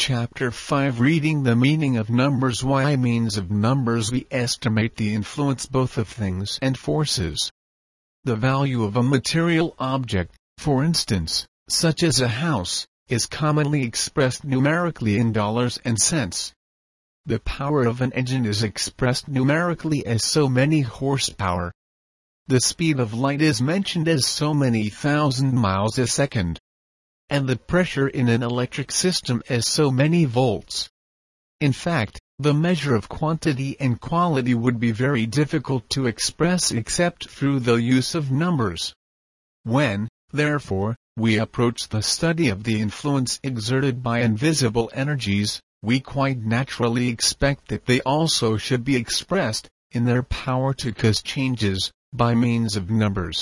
Chapter 5 Reading the Meaning of Numbers. By means of numbers we estimate the influence both of things and forces. The value of a material object, for instance, such as a house, is commonly expressed numerically in dollars and cents. The power of an engine is expressed numerically as so many horsepower. The speed of light is mentioned as so many thousand miles a second. And the pressure in an electric system as so many volts. In fact, the measure of quantity and quality would be very difficult to express except through the use of numbers. When, therefore, we approach the study of the influence exerted by invisible energies, we quite naturally expect that they also should be expressed, in their power to cause changes, by means of numbers.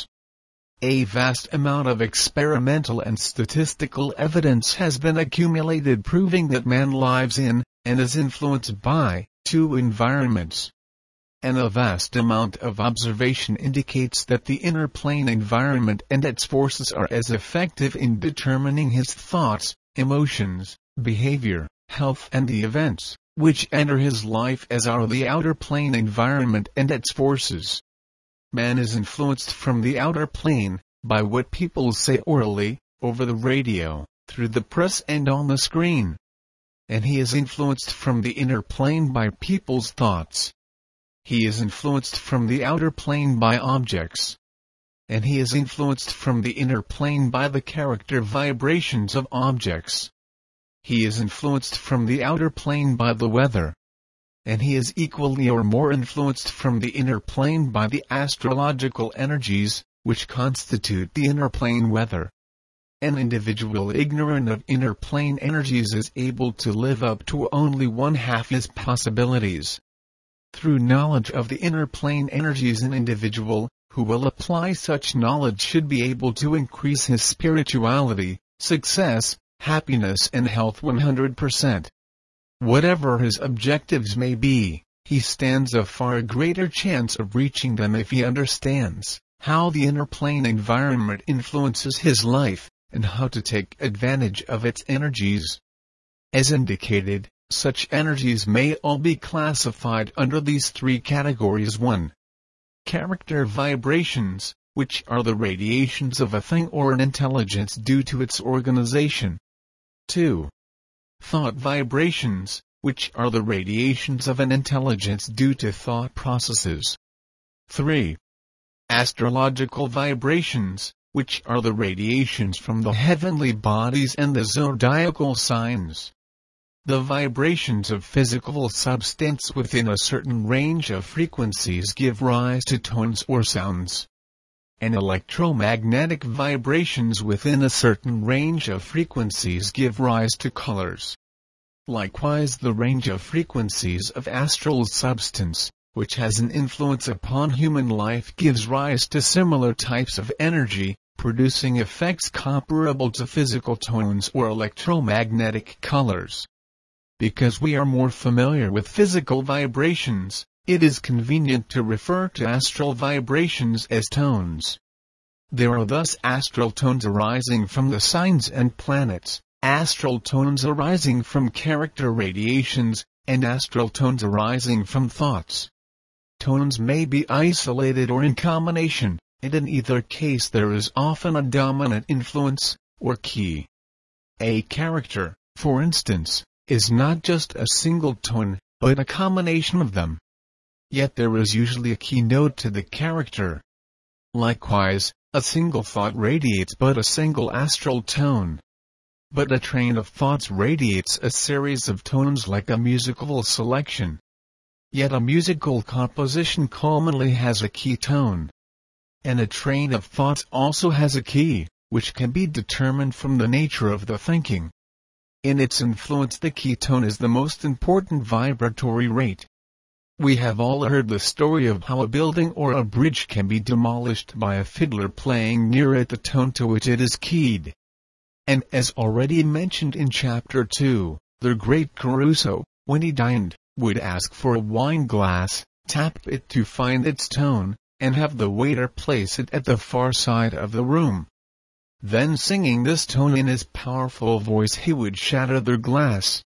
A vast amount of experimental and statistical evidence has been accumulated proving that man lives in, and is influenced by, two environments. And a vast amount of observation indicates that the inner plane environment and its forces are as effective in determining his thoughts, emotions, behavior, health and the events, which enter his life as are the outer plane environment and its forces. Man is influenced from the outer plane, by what people say orally, over the radio, through the press and on the screen. And he is influenced from the inner plane by people's thoughts. He is influenced from the outer plane by objects. And he is influenced from the inner plane by the character vibrations of objects. He is influenced from the outer plane by the weather. And he is equally or more influenced from the inner plane by the astrological energies, which constitute the inner plane weather. An individual ignorant of inner plane energies is able to live up to only one half his possibilities. Through knowledge of the inner plane energies, an individual, who will apply such knowledge, should be able to increase his spirituality, success, happiness and health 100%. Whatever his objectives may be, he stands a far greater chance of reaching them if he understands how the inner plane environment influences his life, and how to take advantage of its energies. As indicated, such energies may all be classified under these three categories. 1. Character vibrations, which are the radiations of a thing or an intelligence due to its organization. 2. Thought vibrations, which are the radiations of an intelligence due to thought processes. 3. Astrological vibrations, which are the radiations from the heavenly bodies and the zodiacal signs. The vibrations of physical substance within a certain range of frequencies give rise to tones or sounds. And electromagnetic vibrations within a certain range of frequencies give rise to colors. Likewise, the range of frequencies of astral substance, which has an influence upon human life, gives rise to similar types of energy, producing effects comparable to physical tones or electromagnetic colors. Because we are more familiar with physical vibrations, it is convenient to refer to astral vibrations as tones. There are thus astral tones arising from the signs and planets, astral tones arising from character radiations, and astral tones arising from thoughts. Tones may be isolated or in combination, and in either case there is often a dominant influence, or key. A character, for instance, is not just a single tone, but a combination of them. Yet there is usually a key note to the character. Likewise, a single thought radiates but a single astral tone. But a train of thoughts radiates a series of tones like a musical selection. Yet a musical composition commonly has a key tone. And a train of thoughts also has a key, which can be determined from the nature of the thinking. In its influence, the key tone is the most important vibratory rate. We have all heard the story of how a building or a bridge can be demolished by a fiddler playing near it the tone to which it is keyed. And as already mentioned in Chapter 2, the great Caruso, when he dined, would ask for a wine glass, tap it to find its tone, and have the waiter place it at the far side of the room. Then, singing this tone in his powerful voice, he would shatter the glass,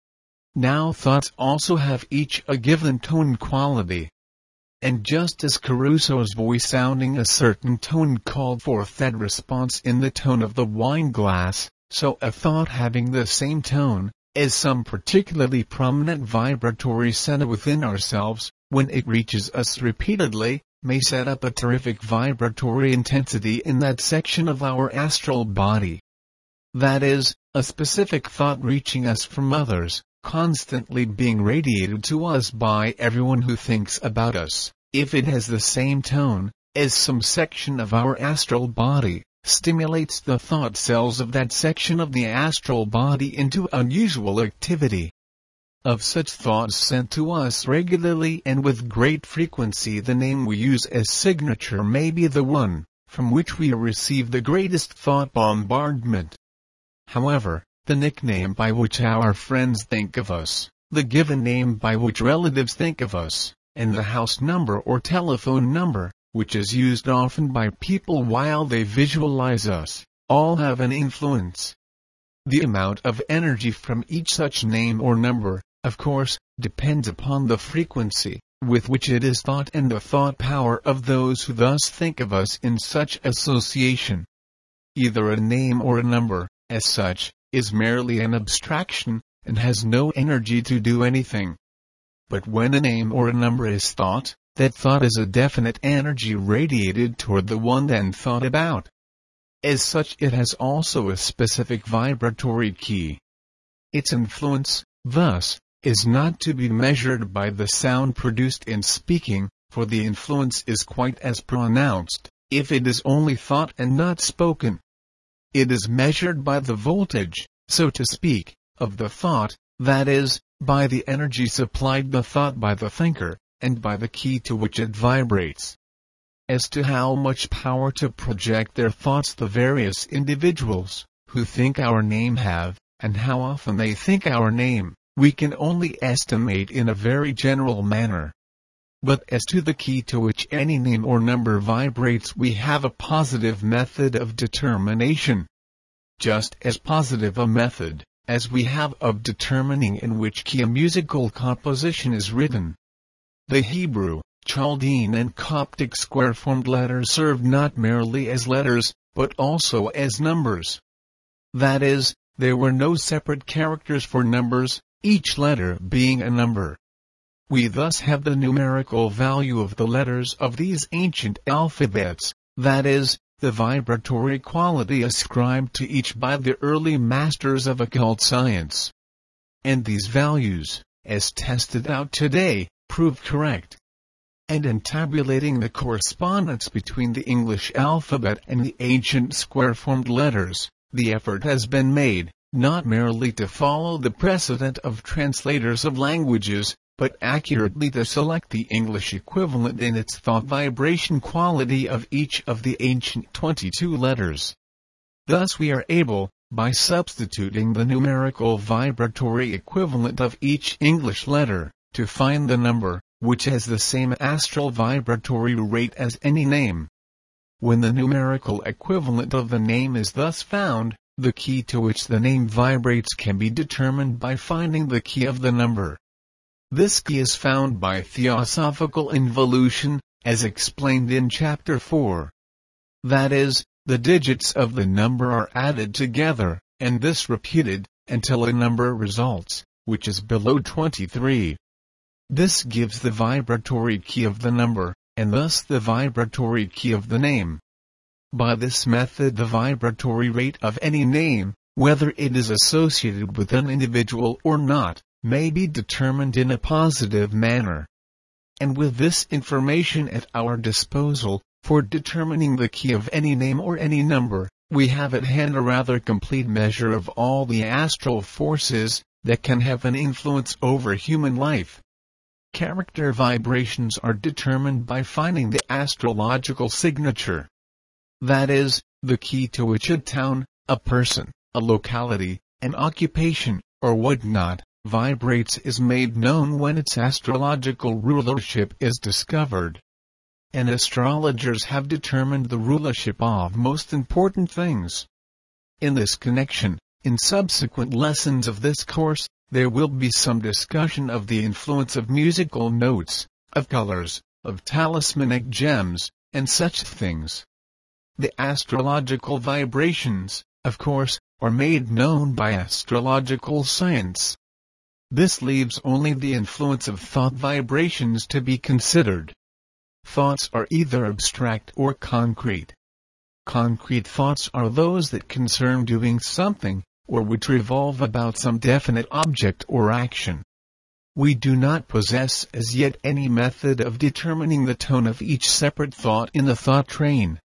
Now thoughts also have each a given tone quality. And just as Caruso's voice sounding a certain tone called forth that response in the tone of the wine glass, so a thought having the same tone, as some particularly prominent vibratory center within ourselves, when it reaches us repeatedly, may set up a terrific vibratory intensity in that section of our astral body. That is, a specific thought reaching us from others, constantly being radiated to us by everyone who thinks about us, if it has the same tone, as some section of our astral body, stimulates the thought cells of that section of the astral body into unusual activity. Of such thoughts sent to us regularly and with great frequency, the name we use as signature may be the one from which we receive the greatest thought bombardment. However, the nickname by which our friends think of us, the given name by which relatives think of us, and the house number or telephone number, which is used often by people while they visualize us, all have an influence. The amount of energy from each such name or number, of course, depends upon the frequency with which it is thought and the thought power of those who thus think of us in such association. Either a name or a number, as such, is merely an abstraction, and has no energy to do anything. But when a name or a number is thought, that thought is a definite energy radiated toward the one then thought about. As such, it has also a specific vibratory key. Its influence, thus, is not to be measured by the sound produced in speaking, for the influence is quite as pronounced, if it is only thought and not spoken. It is measured by the voltage, so to speak, of the thought, that is, by the energy supplied the thought by the thinker, and by the key to which it vibrates. As to how much power to project their thoughts the various individuals who think our name have, and how often they think our name, we can only estimate in a very general manner. But as to the key to which any name or number vibrates, we have a positive method of determination. Just as positive a method as we have of determining in which key a musical composition is written. The Hebrew, Chaldean and Coptic square-formed letters served not merely as letters, but also as numbers. That is, there were no separate characters for numbers, each letter being a number. We thus have the numerical value of the letters of these ancient alphabets, that is, the vibratory quality ascribed to each by the early masters of occult science. And these values, as tested out today, prove correct. And in tabulating the correspondence between the English alphabet and the ancient square-formed letters, the effort has been made, not merely to follow the precedent of translators of languages, but accurately to select the English equivalent in its thought vibration quality of each of the ancient 22 letters. Thus we are able, by substituting the numerical vibratory equivalent of each English letter, to find the number, which has the same astral vibratory rate as any name. When the numerical equivalent of the name is thus found, the key to which the name vibrates can be determined by finding the key of the number. This key is found by theosophical involution, as explained in Chapter 4. That is, the digits of the number are added together, and this repeated, until a number results, which is below 23. This gives the vibratory key of the number, and thus the vibratory key of the name. By this method the vibratory rate of any name, whether it is associated with an individual or not, may be determined in a positive manner. And with this information at our disposal, for determining the key of any name or any number, we have at hand a rather complete measure of all the astral forces that can have an influence over human life. Character vibrations are determined by finding the astrological signature. That is, the key to which a town, a person, a locality, an occupation, or whatnot, vibrates is made known when its astrological rulership is discovered. And astrologers have determined the rulership of most important things. In this connection, in subsequent lessons of this course, there will be some discussion of the influence of musical notes, of colors, of talismanic gems, and such things. The astrological vibrations, of course, are made known by astrological science. This leaves only the influence of thought vibrations to be considered. Thoughts are either abstract or concrete. Concrete thoughts are those that concern doing something, or which revolve about some definite object or action. We do not possess as yet any method of determining the tone of each separate thought in the thought train.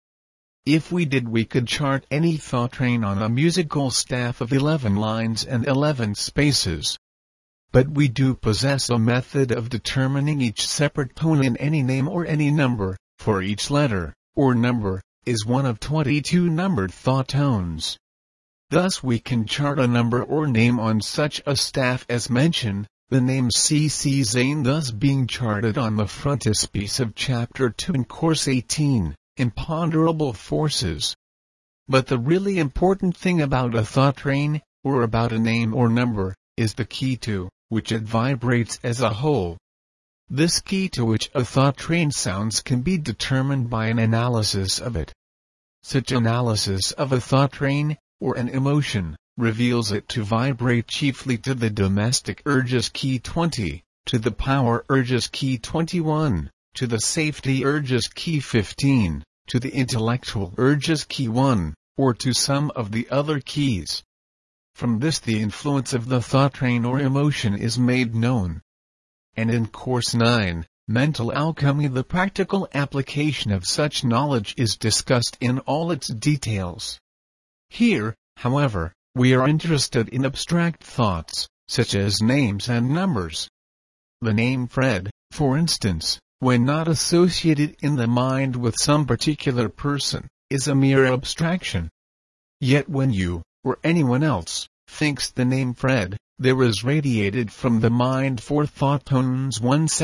If we did, we could chart any thought train on a musical staff of 11 lines and 11 spaces. But we do possess a method of determining each separate tone in any name or any number, for each letter, or number, is one of 22 numbered thought tones. Thus we can chart a number or name on such a staff as mentioned, the name C.C. Zane thus being charted on the frontispiece of Chapter 2 in Course 18, Imponderable Forces. But the really important thing about a thought train, or about a name or number, is the key to which it vibrates as a whole. This key to which a thought train sounds can be determined by an analysis of it. Such analysis of a thought train, or an emotion, reveals it to vibrate chiefly to the domestic urges key 20, to the power urges key 21, to the safety urges key 15, to the intellectual urges key 1, or to some of the other keys. From this the influence of the thought train or emotion is made known. And in Course 9, Mental Alchemy, the practical application of such knowledge is discussed in all its details. Here, however, we are interested in abstract thoughts, such as names and numbers. The name Fred, for instance, when not associated in the mind with some particular person, is a mere abstraction. Yet when you, or anyone else, thinks the name Fred, there is radiated from the mind 4 thought tones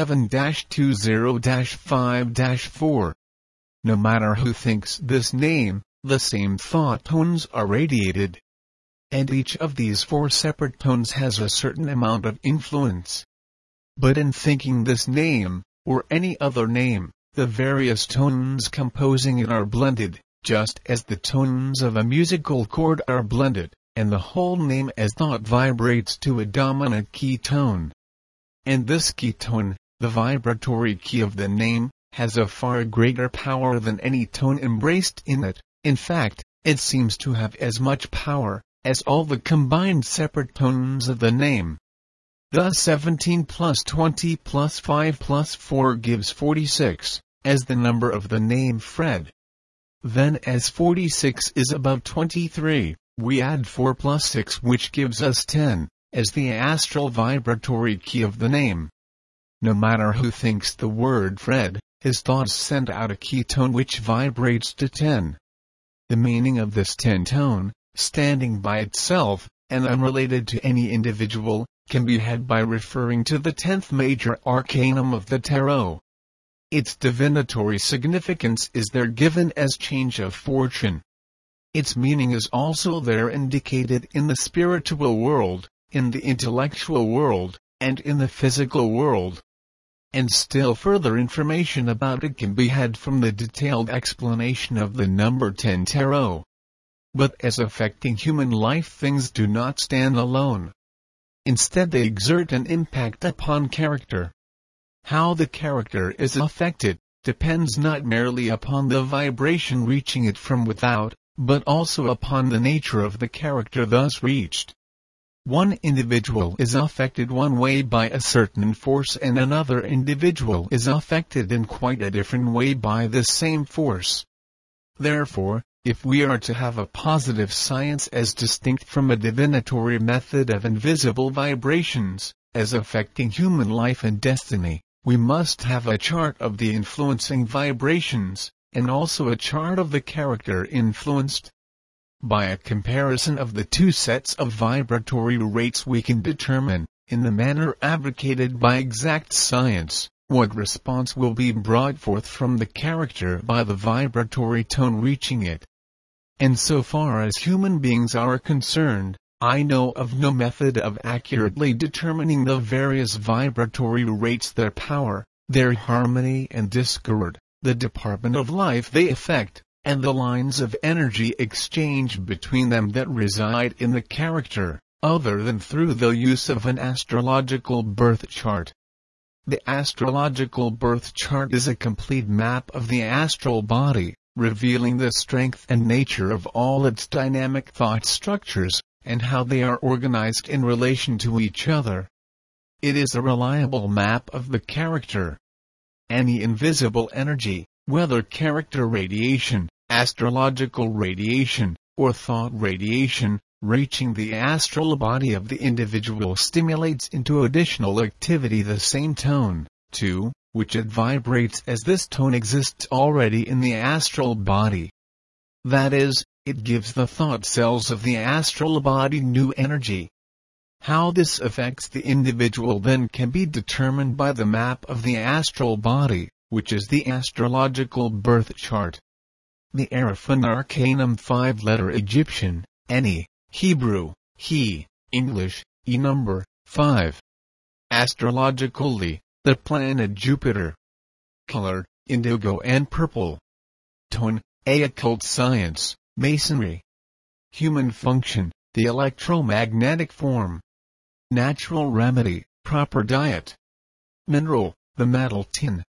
17-20-5-4. No matter who thinks this name, the same thought tones are radiated. And each of these 4 separate tones has a certain amount of influence. But in thinking this name, or any other name, the various tones composing it are blended, just as the tones of a musical chord are blended, and the whole name as thought vibrates to a dominant key tone. And this key tone, the vibratory key of the name, has a far greater power than any tone embraced in it. In fact, it seems to have as much power as all the combined separate tones of the name. Thus 17 plus 20 plus 5 plus 4 gives 46, as the number of the name Fred. Then as 46 is about 23, we add 4 plus 6 which gives us 10, as the astral vibratory key of the name. No matter who thinks the word Fred, his thoughts send out a key tone which vibrates to 10. The meaning of this 10 tone, standing by itself, and unrelated to any individual, can be had by referring to the 10th major arcanum of the tarot. Its divinatory significance is there given as change of fortune. Its meaning is also there indicated in the spiritual world, in the intellectual world, and in the physical world. And still further information about it can be had from the detailed explanation of the number 10 tarot. But as affecting human life, things do not stand alone. Instead, they exert an impact upon character. How the character is affected depends not merely upon the vibration reaching it from without, but also upon the nature of the character thus reached. One individual is affected one way by a certain force, and another individual is affected in quite a different way by this same force. Therefore, if we are to have a positive science as distinct from a divinatory method of invisible vibrations, as affecting human life and destiny, we must have a chart of the influencing vibrations, and also a chart of the character influenced. By a comparison of the two sets of vibratory rates we can determine, in the manner advocated by exact science, what response will be brought forth from the character by the vibratory tone reaching it. And so far as human beings are concerned, I know of no method of accurately determining the various vibratory rates, their power, their harmony and discord, the department of life they affect, and the lines of energy exchange between them that reside in the character, other than through the use of an astrological birth chart. The astrological birth chart is a complete map of the astral body, revealing the strength and nature of all its dynamic thought structures, and how they are organized in relation to each other. It is a reliable map of the character. Any invisible energy, whether character radiation, astrological radiation, or thought radiation, reaching the astral body of the individual stimulates into additional activity the same tone, too, which it vibrates as this tone exists already in the astral body. That is, it gives the thought cells of the astral body new energy. How this affects the individual then can be determined by the map of the astral body, which is the astrological birth chart. The Arifan Arcanum 5-letter Egyptian, Eni, Hebrew, He, English, E number, 5. Astrologically, the planet Jupiter. Color, indigo and purple. Tone, A. Occult science, Masonry. Human function, the electromagnetic form. Natural remedy, proper diet. Mineral, the metal tin.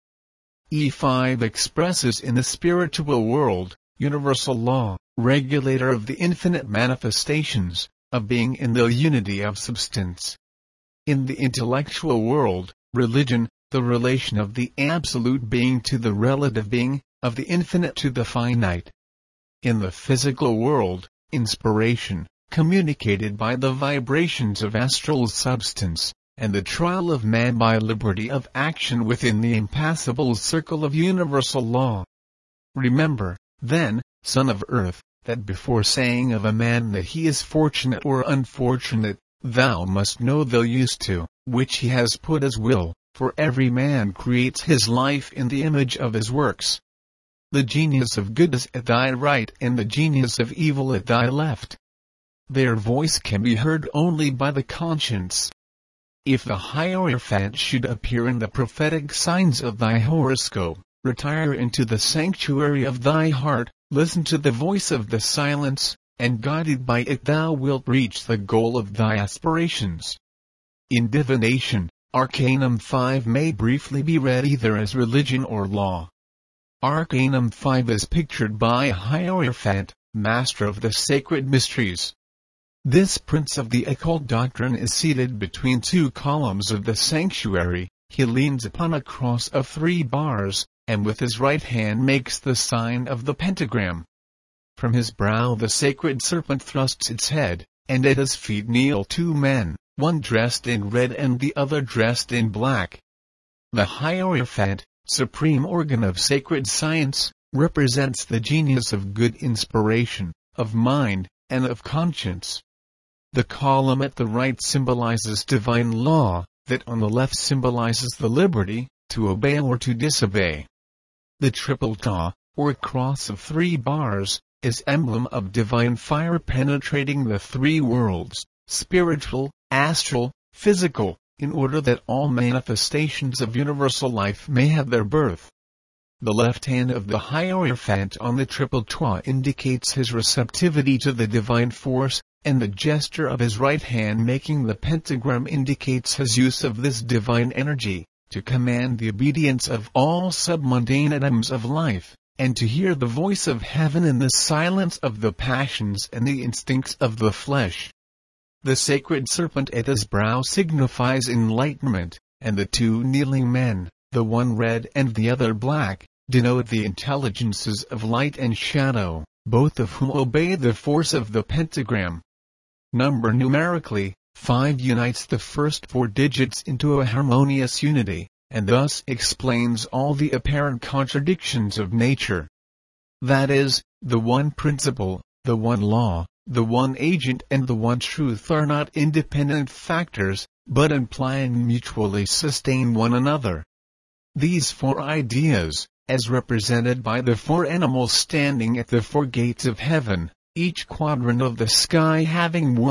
E5 expresses in the spiritual world, universal law, regulator of the infinite manifestations, of being in the unity of substance. In the intellectual world, religion, the relation of the absolute being to the relative being, of the infinite to the finite. In the physical world, inspiration, communicated by the vibrations of astral substance, and the trial of man by liberty of action within the impassable circle of universal law. Remember, then, son of earth, that before saying of a man that he is fortunate or unfortunate, thou must know the use to which he has put his will, for every man creates his life in the image of his works. The genius of good is at thy right and the genius of evil at thy left. Their voice can be heard only by the conscience. If the Hierophant should appear in the prophetic signs of thy horoscope, retire into the sanctuary of thy heart, listen to the voice of the silence, and guided by it thou wilt reach the goal of thy aspirations. In divination, Arcanum 5 may briefly be read either as religion or law. Arcanum 5 is pictured by a Hierophant, master of the sacred mysteries. This prince of the occult doctrine is seated between two columns of the sanctuary. He leans upon a cross of 3 bars, and with his right hand makes the sign of the pentagram. From his brow the sacred serpent thrusts its head, and at his feet kneel 2 men, one dressed in red and the other dressed in black. The Hierophant, supreme organ of sacred science, represents the genius of good inspiration, of mind, and of conscience. The column at the right symbolizes divine law, that on the left symbolizes the liberty, to obey or to disobey. The triple ta, or cross of 3 bars, is emblem of divine fire penetrating the 3 worlds, spiritual, astral, physical, in order that all manifestations of universal life may have their birth. The left hand of the Hierophant on the triple ta indicates his receptivity to the divine force, and the gesture of his right hand making the pentagram indicates his use of this divine energy, to command the obedience of all submundane atoms of life, and to hear the voice of heaven in the silence of the passions and the instincts of the flesh. The sacred serpent at his brow signifies enlightenment, and the 2 kneeling men, the one red and the other black, denote the intelligences of light and shadow, both of whom obey the force of the pentagram. Number numerically, 5 unites the first 4 digits into a harmonious unity, and thus explains all the apparent contradictions of nature. That is, the one principle, the one law, the one agent and the one truth are not independent factors, but imply and mutually sustain one another. These 4 ideas, as represented by the 4 animals standing at the 4 gates of heaven, each quadrant of the sky having 1,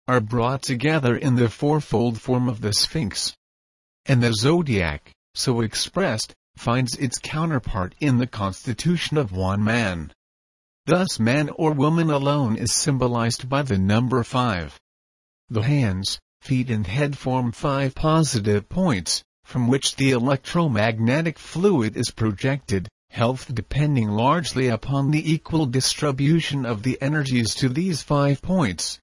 are brought together in the fourfold form of the Sphinx. And the zodiac, so expressed, finds its counterpart in the constitution of one man. Thus man or woman alone is symbolized by the number 5. The hands, feet and head form 5 positive points, from which the electromagnetic fluid is projected, health depending largely upon the equal distribution of the energies to these 5 points.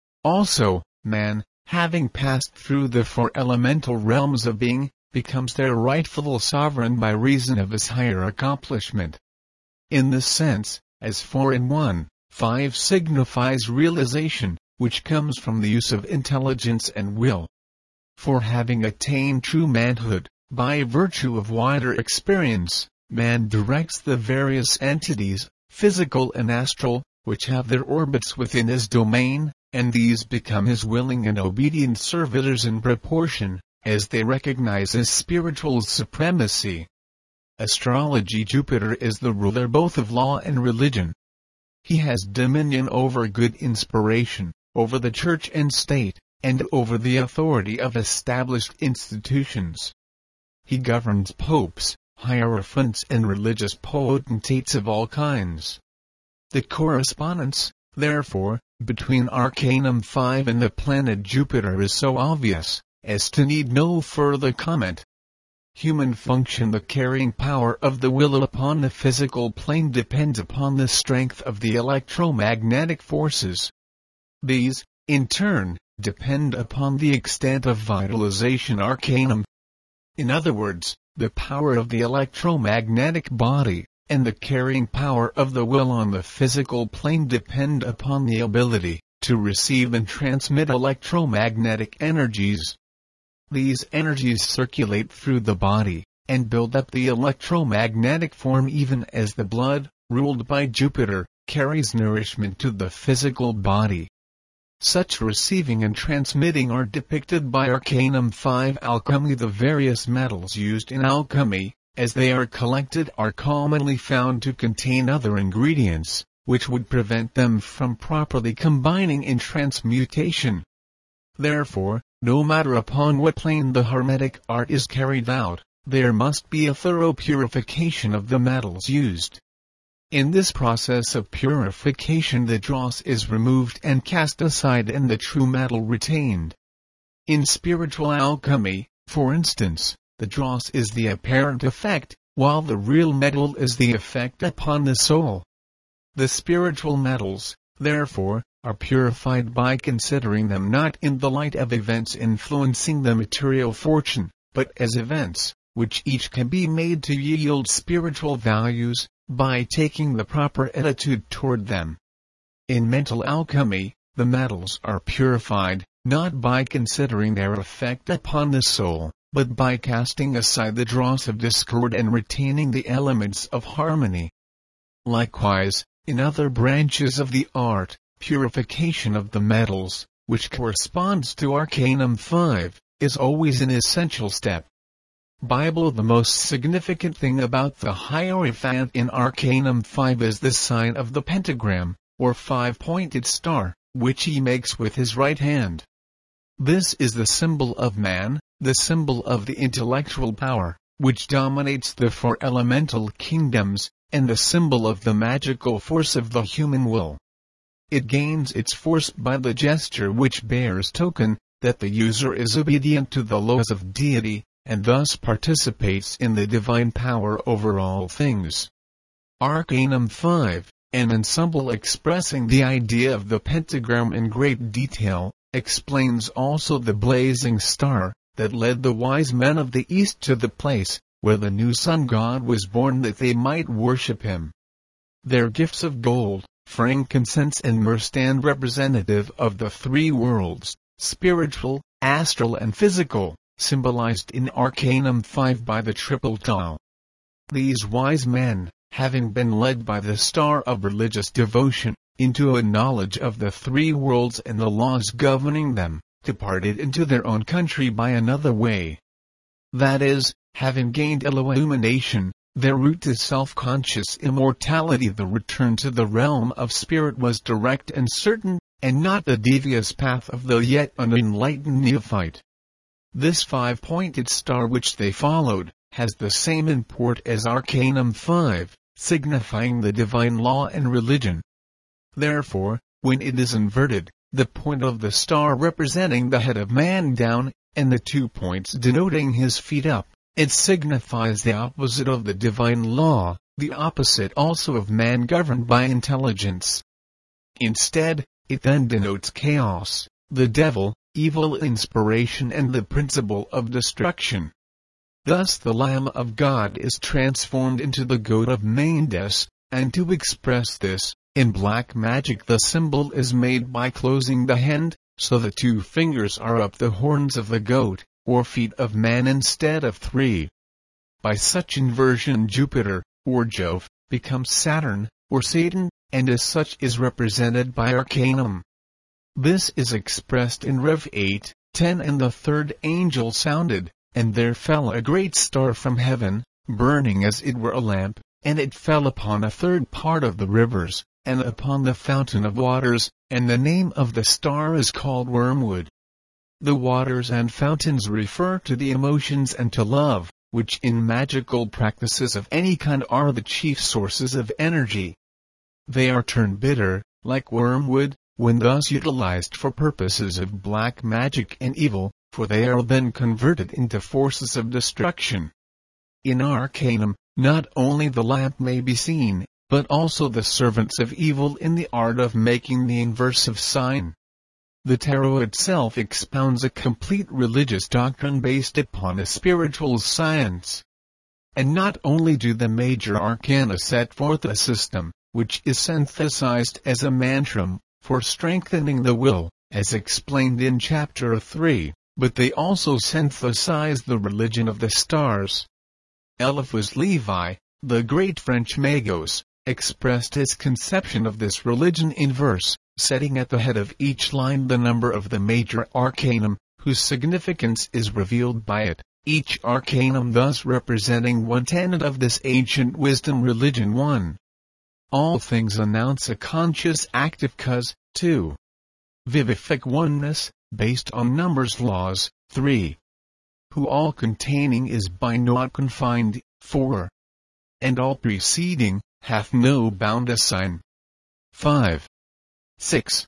Also, man, having passed through the 4 elemental realms of being, becomes their rightful sovereign by reason of his higher accomplishment. In this sense, as 4 in 1, 5 signifies realization, which comes from the use of intelligence and will. For having attained true manhood, by virtue of wider experience, man directs the various entities, physical and astral, which have their orbits within his domain, and these become his willing and obedient servitors in proportion as they recognize his spiritual supremacy. Astrology. Jupiter is the ruler both of law and religion. He has dominion over good inspiration, over the church and state, and over the authority of established institutions. He governs popes, hierophants and religious potentates of all kinds. The correspondence, therefore, between Arcanum 5 and the planet Jupiter is so obvious, as to need no further comment. Human function. The carrying power of the will upon the physical plane depends upon the strength of the electromagnetic forces. These, in turn, depend upon the extent of vitalization. Arcanum. In other words, the power of the electromagnetic body, and the carrying power of the will on the physical plane depend upon the ability to receive and transmit electromagnetic energies. These energies circulate through the body, and build up the electromagnetic form even as the blood, ruled by Jupiter, carries nourishment to the physical body. Such receiving and transmitting are depicted by Arcanum 5. Alchemy. The various metals used in alchemy, as they are collected, are commonly found to contain other ingredients, which would prevent them from properly combining in transmutation. Therefore, no matter upon what plane the hermetic art is carried out, there must be a thorough purification of the metals used. In this process of purification the dross is removed and cast aside and the true metal retained. In spiritual alchemy, for instance, the dross is the apparent effect, while the real metal is the effect upon the soul. The spiritual metals, therefore, are purified by considering them not in the light of events influencing the material fortune, but as events, which each can be made to yield spiritual values, by taking the proper attitude toward them. In mental alchemy, the metals are purified, not by considering their effect upon the soul, but by casting aside the dross of discord and retaining the elements of harmony. Likewise, in other branches of the art, purification of the metals, which corresponds to Arcanum 5, is always an essential step. Bible. The most significant thing about the Hierophant in Arcanum 5 is the sign of the pentagram, or 5-pointed star, which he makes with his right hand. This is the symbol of man, the symbol of the intellectual power, which dominates the 4 elemental kingdoms, and the symbol of the magical force of the human will. It gains its force by the gesture which bears token that the user is obedient to the laws of deity, and thus participates in the divine power over all things. Arcanum 5, an ensemble expressing the idea of the pentagram in great detail, explains also the blazing star that led the wise men of the east to the place where the new sun god was born that they might worship him. Their gifts of gold, frankincense and myrrh stand representative of the 3 worlds, spiritual, astral and physical, symbolized in Arcanum 5 by the triple Tau. These wise men, having been led by the star of religious devotion, into a knowledge of the 3 worlds and the laws governing them, departed into their own country by another way. That is, having gained illumination, their route to self-conscious immortality. The return to the realm of spirit was direct and certain, and not the devious path of the yet unenlightened neophyte. This 5-pointed star which they followed, has the same import as Arcanum 5, signifying the divine law and religion. Therefore, when it is inverted, the point of the star representing the head of man down, and the 2 points denoting his feet up, it signifies the opposite of the divine law, the opposite also of man governed by intelligence. Instead, it then denotes chaos, the devil, evil inspiration and the principle of destruction. Thus the Lamb of God is transformed into the goat of Mendes, and to express this, in black magic the symbol is made by closing the hand, so the 2 fingers are up the horns of the goat, or feet of man instead of 3. By such inversion Jupiter, or Jove, becomes Saturn, or Satan, and as such is represented by Arcanum. This is expressed in Rev 8:10 and the 3rd angel sounded, and there fell a great star from heaven, burning as it were a lamp, and it fell upon a 3rd part of the rivers, and upon the fountain of waters, and the name of the star is called Wormwood. The waters and fountains refer to the emotions and to love, which in magical practices of any kind are the chief sources of energy. They are turned bitter, like wormwood, when thus utilized for purposes of black magic and evil, for they are then converted into forces of destruction. In Arcanum, not only the lamp may be seen, but also the servants of evil in the art of making the inversive sign. The tarot itself expounds a complete religious doctrine based upon a spiritual science. And not only do the major arcana set forth a system, which is synthesized as a mantram, for strengthening the will, as explained in Chapter 3, but they also synthesize the religion of the stars. Eliphas Levi, the great French magos, expressed his conception of this religion in verse, setting at the head of each line the number of the major arcanum, whose significance is revealed by it, each arcanum thus representing one tenet of this ancient wisdom religion. 1. All things announce a conscious active cause. 2. Vivific oneness, based on numbers laws. 3. Who all containing is by naught confined. 4. And all preceding, hath no bound assign. 5. 6.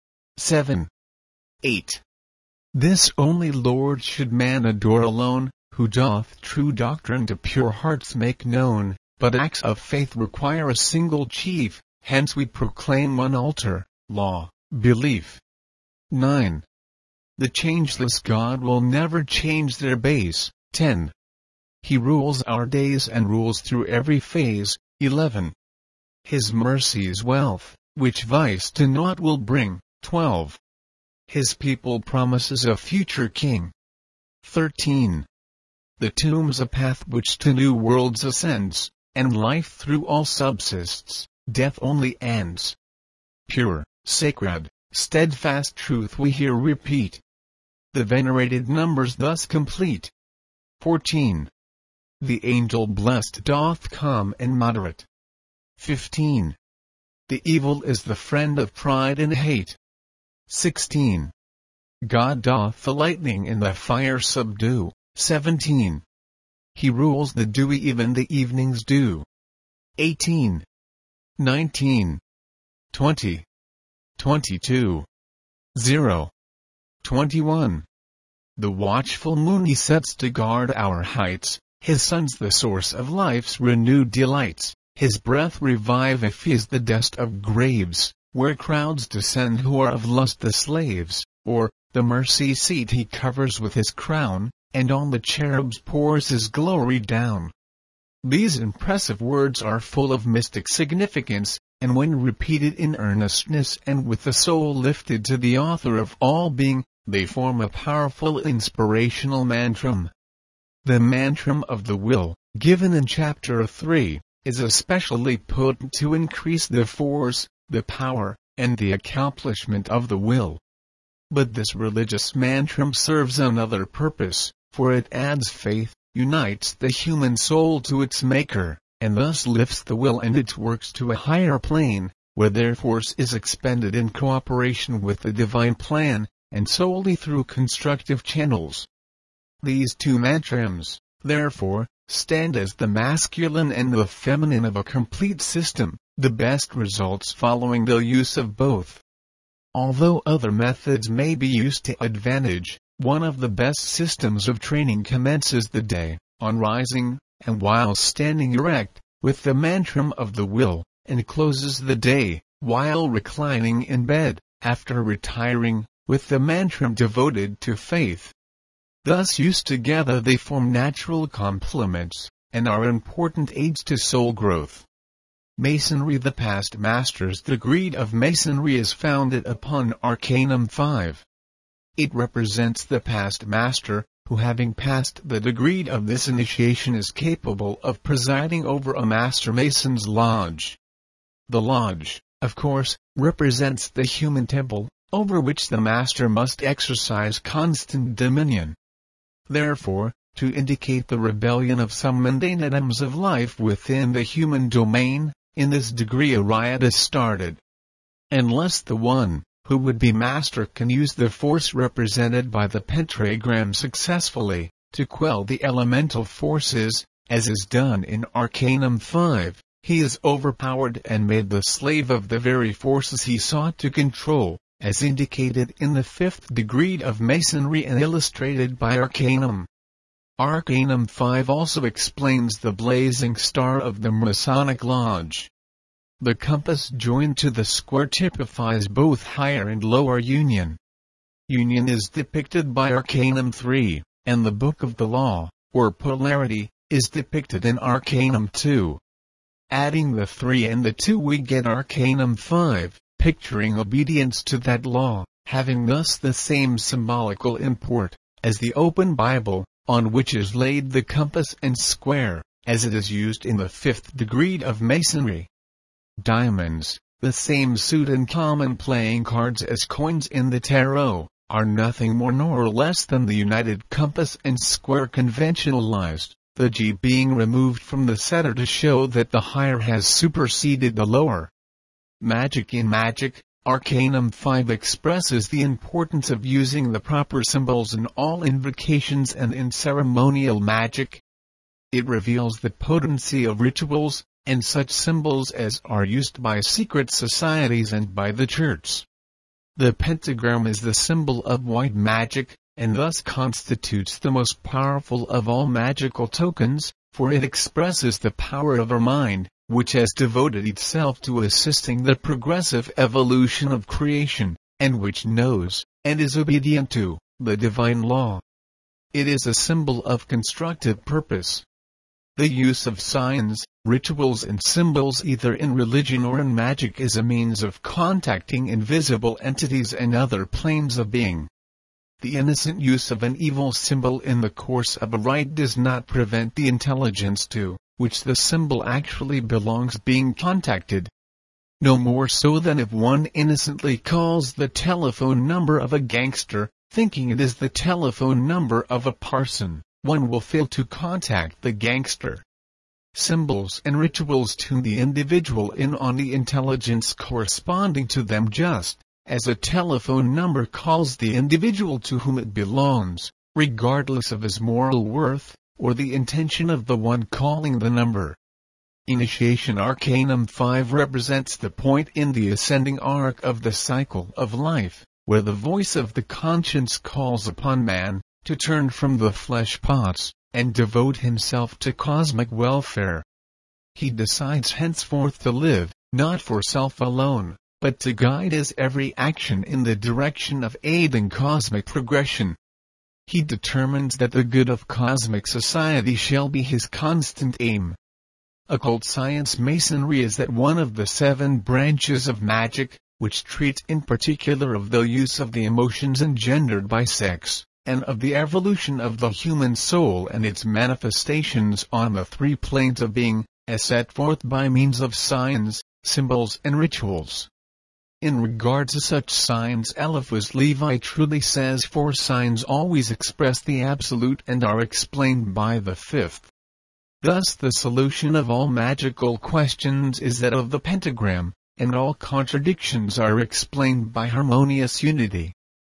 7. 8. This only Lord should man adore alone, who doth true doctrine to pure hearts make known, but acts of faith require a single chief, hence we proclaim one altar, law, belief. 9. The changeless God will never change their base. 10. He rules our days and rules through every phase. 11. His mercy is wealth, which vice to naught will bring. 12. His people promises a future king. 13. The tomb's a path which to new worlds ascends, and life through all subsists, death only ends. Pure, sacred, steadfast truth we here repeat. The venerated numbers thus complete. 14. The angel blessed doth come and moderate. 15. The evil is the friend of pride and hate. 16. God doth the lightning and the fire subdue. 17. He rules the dewy even the evening's dew. 18. 19. 20. 22. 0. 21. The watchful moon he sets to guard our heights, his sun's the source of life's renewed delights, his breath revivifies the dust of graves, where crowds descend who are of lust the slaves, or, the mercy seat he covers with his crown, and on the cherubs pours his glory down. These impressive words are full of mystic significance, and when repeated in earnestness and with the soul lifted to the author of all being, they form a powerful inspirational mantram. The mantram of the will, given in Chapter 3, is especially potent to increase the force, the power, and the accomplishment of the will. But this religious mantram serves another purpose, for it adds faith, unites the human soul to its maker, and thus lifts the will and its works to a higher plane, where their force is expended in cooperation with the divine plan, and solely through constructive channels. These two mantrams, therefore, stand as the masculine and the feminine of a complete system, the best results following the use of both. Although other methods may be used to advantage, one of the best systems of training commences the day, on rising, and while standing erect, with the mantram of the will, and closes the day, while reclining in bed, after retiring, with the mantram devoted to faith. Thus used together they form natural complements, and are important aids to soul growth. Masonry. The past master's degree of Masonry is founded upon Arcanum 5. It represents the past master, who having passed the degree of this initiation is capable of presiding over a Master Mason's lodge. The lodge, of course, represents the human temple, over which the master must exercise constant dominion. Therefore, to indicate the rebellion of some mundane items of life within the human domain, in this degree a riot is started. Unless the one, who would be master, can use the force represented by the pentagram successfully, to quell the elemental forces, as is done in Arcanum 5, he is overpowered and made the slave of the very forces he sought to control, as indicated in the 5th degree of Masonry and illustrated by Arcanum. Arcanum 5 also explains the blazing star of the Masonic Lodge. The compass joined to the square typifies both higher and lower union. Union is depicted by Arcanum 3, and the Book of the Law, or polarity, is depicted in Arcanum 2. Adding the 3 and the 2 we get Arcanum 5, picturing obedience to that law, having thus the same symbolical import, as the open Bible, on which is laid the compass and square, as it is used in the 5th degree of Masonry. Diamonds, the same suit and common playing cards as coins in the tarot, are nothing more nor less than the united compass and square conventionalized, the G being removed from the center to show that the higher has superseded the lower. Magic. In magic, Arcanum 5 expresses the importance of using the proper symbols in all invocations and in ceremonial magic. It reveals the potency of rituals, and such symbols as are used by secret societies and by the church. The pentagram is the symbol of white magic, and thus constitutes the most powerful of all magical tokens, for it expresses the power of our mind, which has devoted itself to assisting the progressive evolution of creation, and which knows, and is obedient to, the divine law. It is a symbol of constructive purpose. The use of signs, rituals and symbols either in religion or in magic is a means of contacting invisible entities and other planes of being. The innocent use of an evil symbol in the course of a rite does not prevent the intelligence to which the symbol actually belongs being contacted. No more so than if one innocently calls the telephone number of a gangster, thinking it is the telephone number of a parson, one will fail to contact the gangster. Symbols and rituals tune the individual in on the intelligence corresponding to them, just as a telephone number calls the individual to whom it belongs, regardless of his moral worth, or the intention of the one calling the number. Initiation. Arcanum 5 represents the point in the ascending arc of the cycle of life, where the voice of the conscience calls upon man to turn from the flesh pots, and devote himself to cosmic welfare. He decides henceforth to live, not for self alone, but to guide his every action in the direction of aiding cosmic progression. He determines that the good of cosmic society shall be his constant aim. Occult science. Masonry is that one of the 7 branches of magic, which treats in particular of the use of the emotions engendered by sex, and of the evolution of the human soul and its manifestations on the 3 planes of being, as set forth by means of signs, symbols and rituals. In regard to such signs, Eliphas Levi truly says 4 signs always express the absolute and are explained by the 5th. Thus the solution of all magical questions is that of the pentagram, and all contradictions are explained by harmonious unity.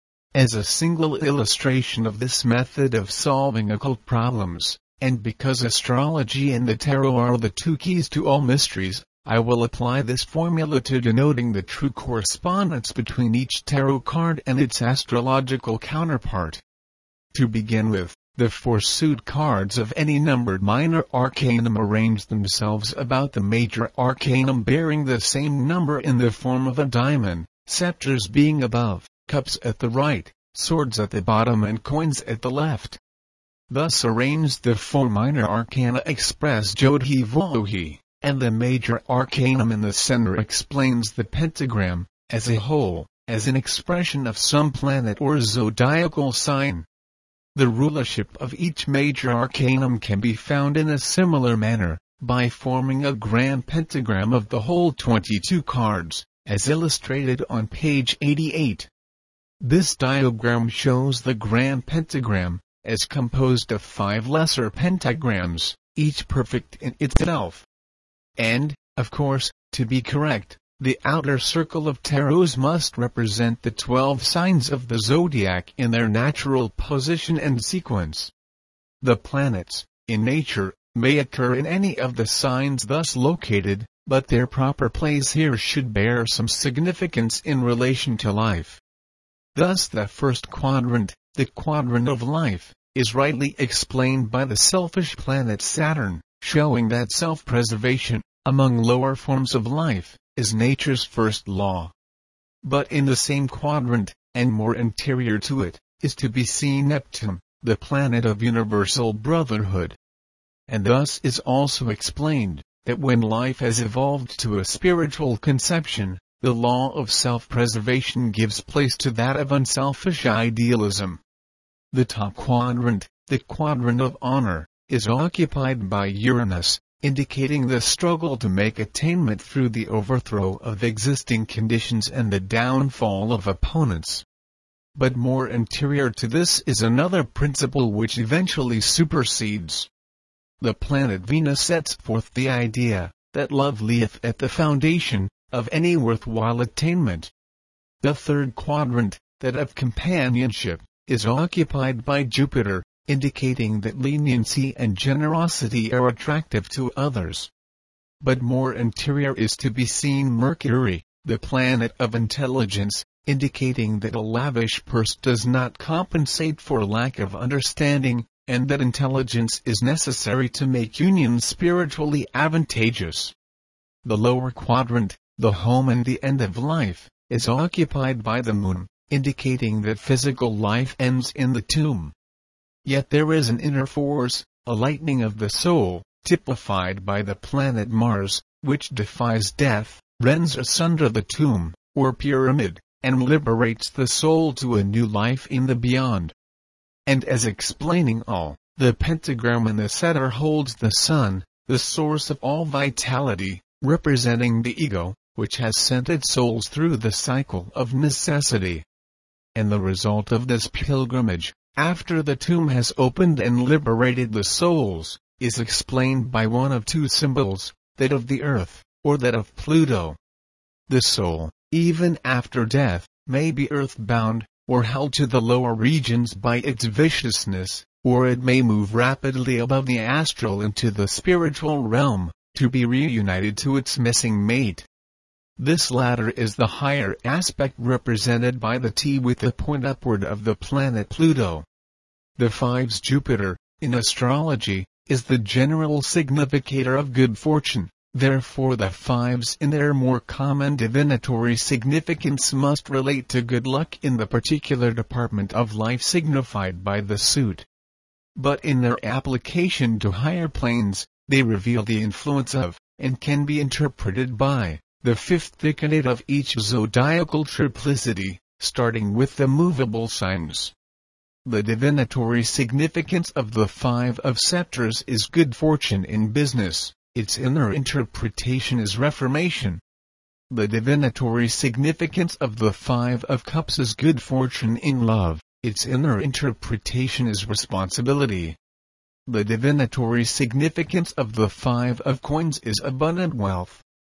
As a single illustration of this method of solving occult problems, and because astrology and the tarot are the two keys to all mysteries, I will apply this formula to denoting the true correspondence between each tarot card and its astrological counterpart. To begin with, the 4 suit cards of any numbered minor arcanum arrange themselves about the major arcanum bearing the same number in the form of a diamond, scepters being above, cups at the right, swords at the bottom and coins at the left. Thus arranged, the 4 minor arcana express Jodhi Vohi, and the major arcanum in the center explains the pentagram, as a whole, as an expression of some planet or zodiacal sign. The rulership of each major arcanum can be found in a similar manner, by forming a grand pentagram of the whole 22 cards, as illustrated on page 88. This diagram shows the grand pentagram, as composed of 5 lesser pentagrams, each perfect in itself. And, of course, to be correct, the outer circle of tarots must represent the 12 signs of the zodiac in their natural position and sequence. The planets, in nature, may occur in any of the signs thus located, but their proper place here should bear some significance in relation to life. Thus the first quadrant, the quadrant of life, is rightly explained by the selfish planet Saturn, showing that self-preservation, among lower forms of life, is nature's first law. But in the same quadrant, and more interior to it, is to be seen Neptune, the planet of universal brotherhood. And thus is also explained, that when life has evolved to a spiritual conception, the law of self-preservation gives place to that of unselfish idealism. The top quadrant, the quadrant of honor, is occupied by Uranus, indicating the struggle to make attainment through the overthrow of existing conditions and the downfall of opponents. But more interior to this is another principle which eventually supersedes. The planet Venus sets forth the idea that love lieth at the foundation of any worthwhile attainment. The third quadrant, that of companionship, is occupied by Jupiter, indicating that leniency and generosity are attractive to others. But more interior is to be seen Mercury, the planet of intelligence, indicating that a lavish purse does not compensate for lack of understanding, and that intelligence is necessary to make unions spiritually advantageous. The lower quadrant, the home and the end of life, is occupied by the moon, indicating that physical life ends in the tomb. Yet there is an inner force, a lightning of the soul, typified by the planet Mars, which defies death, rends asunder the tomb, or pyramid, and liberates the soul to a new life in the beyond. And as explaining all, the pentagram in the center holds the sun, the source of all vitality, representing the ego, which has sent its souls through the cycle of necessity. And the result of this pilgrimage, after the tomb has opened and liberated the souls, is explained by one of two symbols, that of the earth, or that of Pluto. The soul, even after death, may be earthbound, or held to the lower regions by its viciousness, or it may move rapidly above the astral into the spiritual realm, to be reunited to its missing mate. This latter is the higher aspect represented by the T with the point upward of the planet Pluto. The five's Jupiter, in astrology, is the general significator of good fortune, therefore the fives in their more common divinatory significance must relate to good luck in the particular department of life signified by the suit. But in their application to higher planes, they reveal the influence of, and can be interpreted by, the fifth decade of each zodiacal triplicity, starting with the movable signs. The divinatory significance of the Five of Scepters is good fortune in business, its inner interpretation is reformation. The divinatory significance of the Five of Cups is good fortune in love, its inner interpretation is responsibility. The divinatory significance of the Five of Coins is abundant wealth,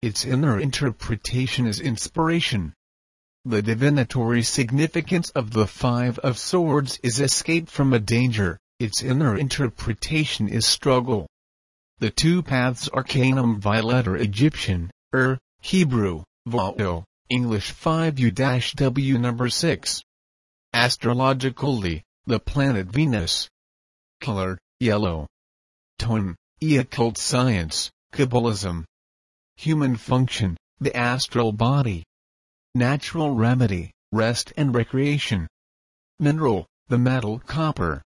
its inner interpretation is inspiration. The divinatory significance of the Five of Swords is escape from a danger, its inner interpretation is struggle. The two paths Arcanum Vitae letter Egyptian, Hebrew, Va'il, English 5U-W number 6. Astrologically, the planet Venus. Color, yellow. Tone, occult science, Kabbalism. Human function, the astral body. Natural remedy, rest and recreation. Mineral, the metal copper.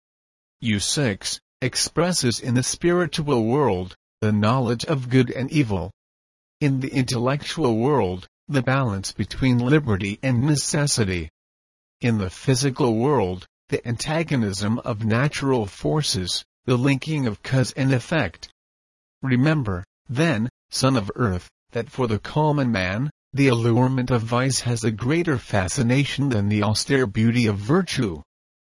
U6, expresses in the spiritual world, the knowledge of good and evil. In the intellectual world, the balance between liberty and necessity. In the physical world, the antagonism of natural forces, the linking of cause and effect. Remember, then, son of earth, that for the common man, the allurement of vice has a greater fascination than the austere beauty of virtue.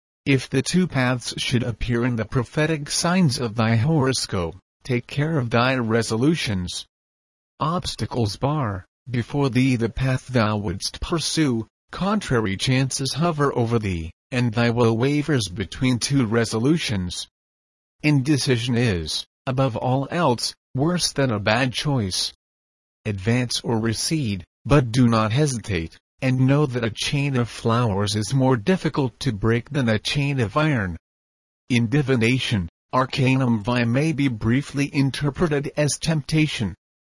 If the two paths should appear in the prophetic signs of thy horoscope, take care of thy resolutions. Obstacles bar before thee the path thou wouldst pursue, contrary chances hover over thee, and thy will wavers between two resolutions. Indecision is, above all else, worse than a bad choice. Advance or recede, but do not hesitate, and know that a chain of flowers is more difficult to break than a chain of iron. In divination, Arcanum Vitae may be briefly interpreted as temptation.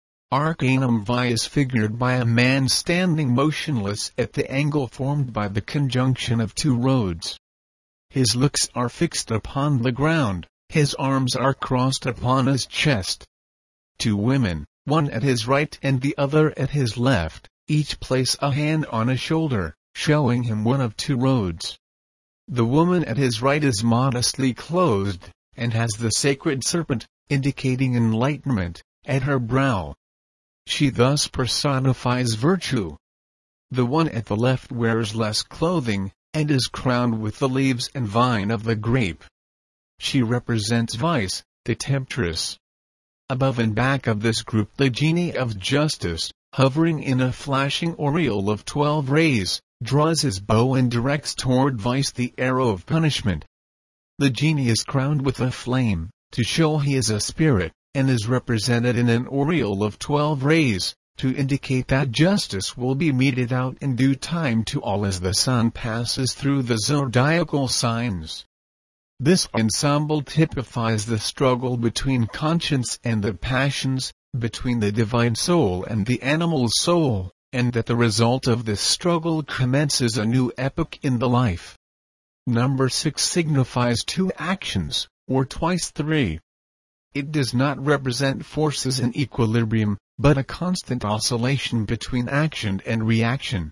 Arcanum Vitae is figured by a man standing motionless at the angle formed by the conjunction of two roads. His looks are fixed upon the ground, his arms are crossed upon his chest. Two women, one at his right and the other at his left, each place a hand on a shoulder, showing him one of two roads. The woman at his right is modestly clothed, and has the sacred serpent, indicating enlightenment, at her brow. She thus personifies virtue. The one at the left wears less clothing, and is crowned with the leaves and vine of the grape. She represents vice, the temptress. Above and back of this group the genie of justice, hovering in a flashing aureole of 12 rays, draws his bow and directs toward vice the arrow of punishment. The genie is crowned with a flame, to show he is a spirit, and is represented in an aureole of 12 rays, to indicate that justice will be meted out in due time to all as the sun passes through the zodiacal signs. This ensemble typifies the struggle between conscience and the passions, between the divine soul and the animal soul, and that the result of this struggle commences a new epoch in the life. Number 6 signifies two actions, or twice 3. It does not represent forces in equilibrium, but a constant oscillation between action and reaction.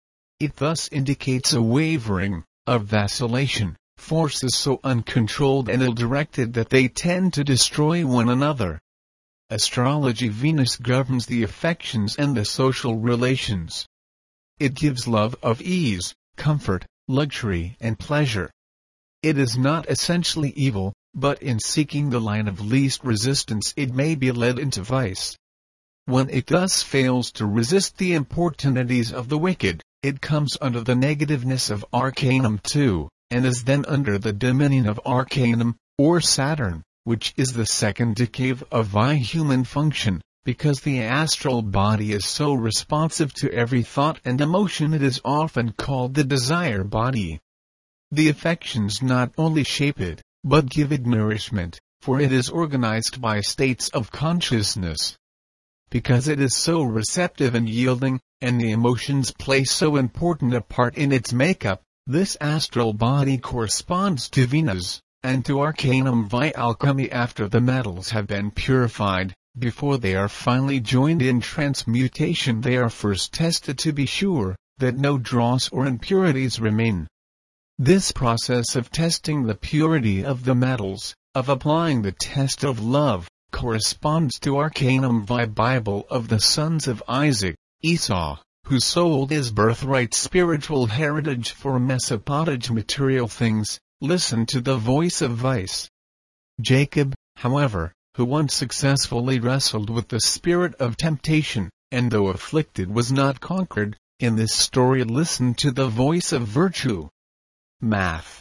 It thus indicates a wavering, a vacillation, forces so uncontrolled and ill-directed that they tend to destroy one another. Astrology Venus governs the affections and the social relations. It gives love of ease, comfort, luxury and pleasure. It is not essentially evil, but in seeking the line of least resistance it may be led into vice. When it thus fails to resist the importunities of the wicked, it comes under the negativeness of Arcanum II, and is then under the dominion of Arcanum, or Saturn, which is the second decade of human function, because the astral body is so responsive to every thought and emotion it is often called the desire body. The affections not only shape it, but give it nourishment, for it is organized by states of consciousness. Because it is so receptive and yielding, and the emotions play so important a part in its makeup, this astral body corresponds to Venus, and to Arcanum Vitae alchemy after the metals have been purified. Before they are finally joined in transmutation they are first tested to be sure that no dross or impurities remain. This process of testing the purity of the metals, of applying the test of love, corresponds to Arcanum Vitae Bible of the sons of Isaac, Esau, who sold his birthright spiritual heritage for mesopottage material things. Listen to the voice of vice. Jacob, however, who once successfully wrestled with the spirit of temptation, and though afflicted was not conquered. In this story listen to the voice of virtue. Math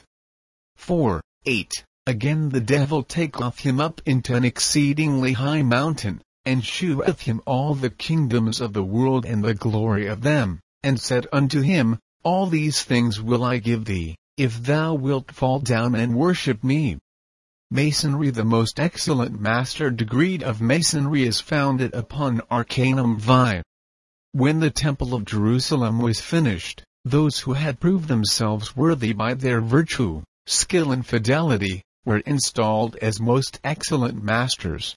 4:8. Again the devil taketh him up into an exceedingly high mountain, and sheweth him all the kingdoms of the world and the glory of them, and said unto him, All these things will I give thee, if thou wilt fall down and worship me. Masonry. The most excellent master degree of Masonry is founded upon Arcanum Vi. When the Temple of Jerusalem was finished, those who had proved themselves worthy by their virtue, skill and fidelity, were installed as most excellent masters.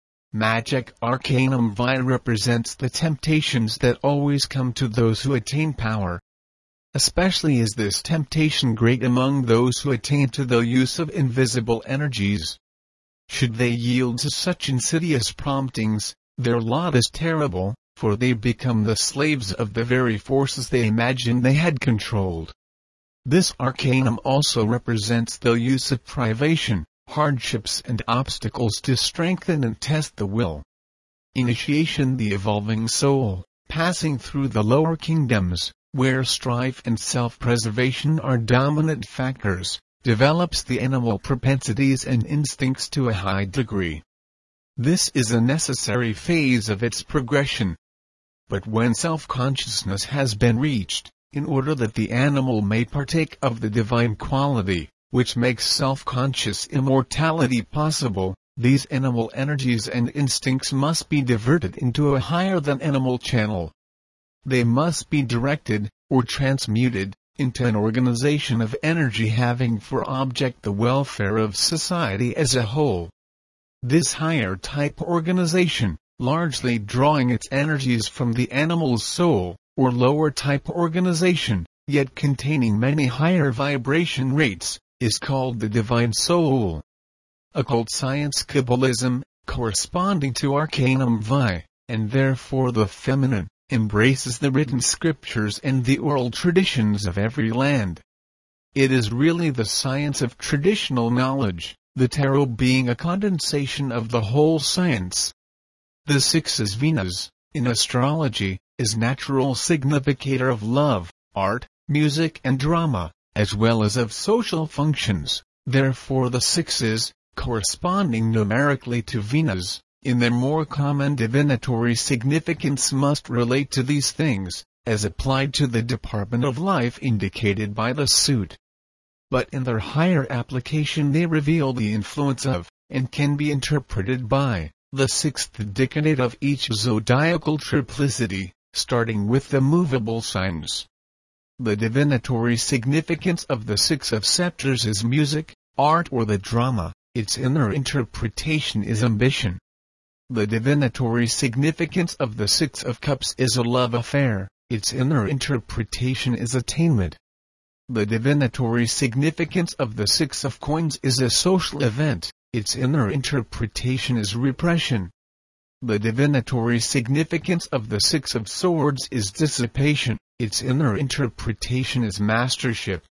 Magic. Arcanum Vi represents the temptations that always come to those who attain power. Especially is this temptation great among those who attain to the use of invisible energies. Should they yield to such insidious promptings, their lot is terrible, for they become the slaves of the very forces they imagined they had controlled. This arcanum also represents the use of privation, hardships and obstacles to strengthen and test the will. Initiation. The evolving soul, passing through the lower kingdoms, where strife and self-preservation are dominant factors, develops the animal propensities and instincts to a high degree. This is a necessary phase of its progression. But when self-consciousness has been reached, in order that the animal may partake of the divine quality, which makes self-conscious immortality possible, these animal energies and instincts must be diverted into a higher-than-animal channel. They must be directed, or transmuted, into an organization of energy having for object the welfare of society as a whole. This higher-type organization, largely drawing its energies from the animal's soul, or lower-type organization, yet containing many higher vibration rates, is called the divine soul. Occult science. Kabbalism, corresponding to Arcanum Vi, and therefore the feminine, embraces the written scriptures and the oral traditions of every land. It is really the science of traditional knowledge, the tarot being a condensation of the whole science. The sixes. Venus, in astrology, is natural significator of love, art, music and drama, as well as of social functions. Therefore the sixes, corresponding numerically to Venus, in their more common divinatory significance must relate to these things, as applied to the department of life indicated by the suit. But in their higher application they reveal the influence of, and can be interpreted by, the sixth decade of each zodiacal triplicity, starting with the movable signs. The divinatory significance of the Six of Scepters is music, art or the drama, its inner interpretation is ambition. The divinatory significance of the Six of Cups is a love affair, its inner interpretation is attainment. The divinatory significance of the Six of Coins is a social event, its inner interpretation is repression. The divinatory significance of the Six of Swords is dissipation, its inner interpretation is mastership.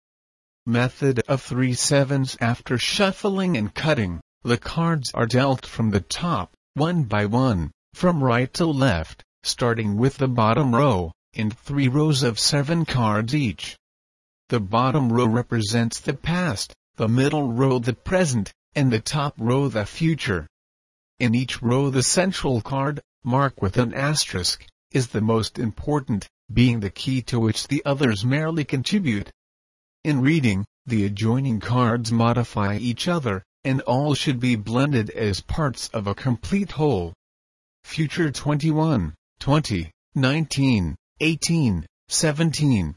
Method of 3 sevens. After shuffling and cutting, the cards are dealt from the top, one by one, from right to left, starting with the bottom row, in 3 rows of 7 cards each. The bottom row represents the past, the middle row the present, and the top row the future. In each row the central card, marked with an asterisk, is the most important, being the key to which the others merely contribute. In reading, the adjoining cards modify each other, and all should be blended as parts of a complete whole. Future 21, 20, 19, 18, 17,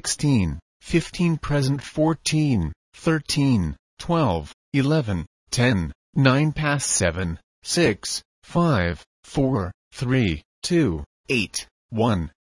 16, 15. Present 14, 13, 12, 11, 10, 9. Past 7, 6, 5, 4, 3, 2, 8, 1.